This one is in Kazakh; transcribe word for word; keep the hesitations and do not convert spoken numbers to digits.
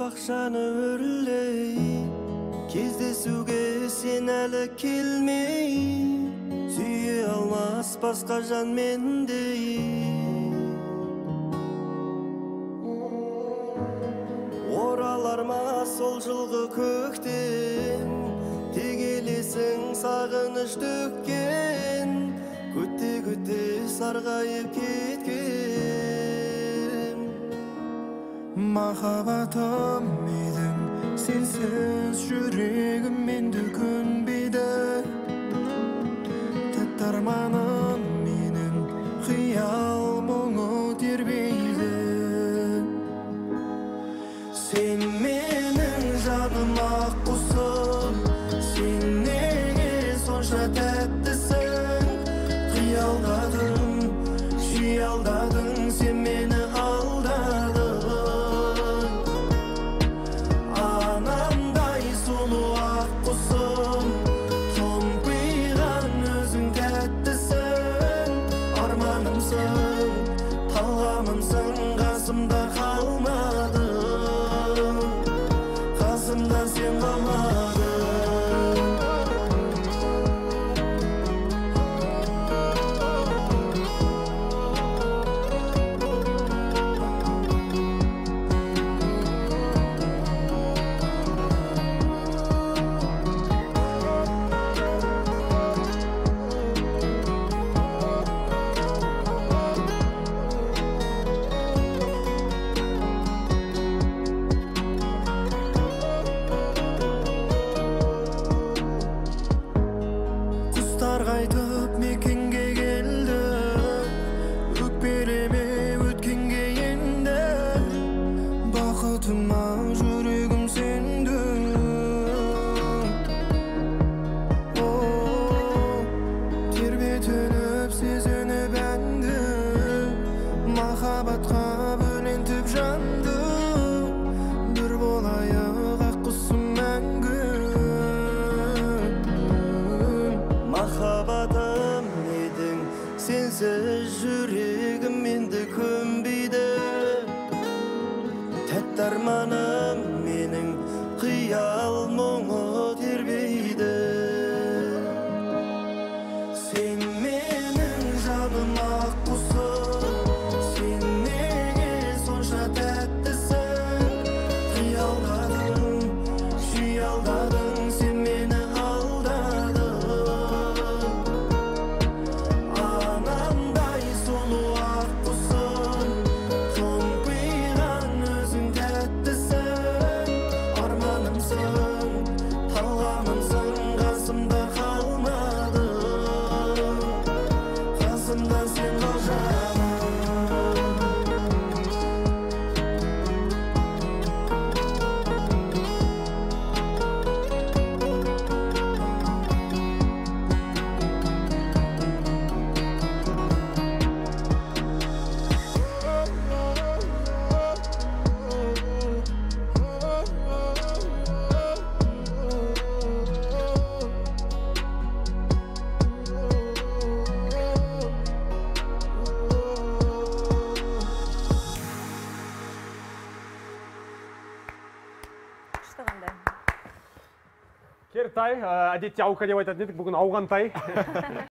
акчаны өрлей, кездесуге сен әлі келмей, сүйе алмас басқа жан мендей. Оралар ма сол жылғы көктем, тегелесің сағыныш төккен, күте-күте сарғайып кеткен. Махаббатым едің, сенсіз жүрегім менді көнбейді. Тәтті арманым менің, қиял мұңы тербейді. Сен менің жаным ақ құсым, сен неге сонша тәттісің? Қиялдадың, шиялдадың, сен мені алдадың. Анандай сұлу ақ құсым, томпиған өзің тәттісің. Арманымсың, талғамымсың, қасымда қалмадың, қасымда сен қалмадың. Қайтып мекенге келді, өкпелеме өткенге енді. Бақытыма жүрегім сенді. Тербетініп сезініп әнді, махаббатқа бөлентіп жанды. Бір болайық ақ құсым мәңгі. Махаббатым едің, сенсіз жүрегім менді көнбейді. Тәтті арманым менің, қиял мұңы тербейді. Сен менің жаным ақ құсым, сен неге сонша тәттісің? Қиялдадың, шиялдадың, сен мені алдадың. Анандай сұлу ақ құсым, томпиған өзің тәттісің. Арманымсың, талғамымсың, қасымда қалмадың, қасымда сен қалжадың. Кертай, әдетте ауқа деп айтатын едік, бүгін ауған тай.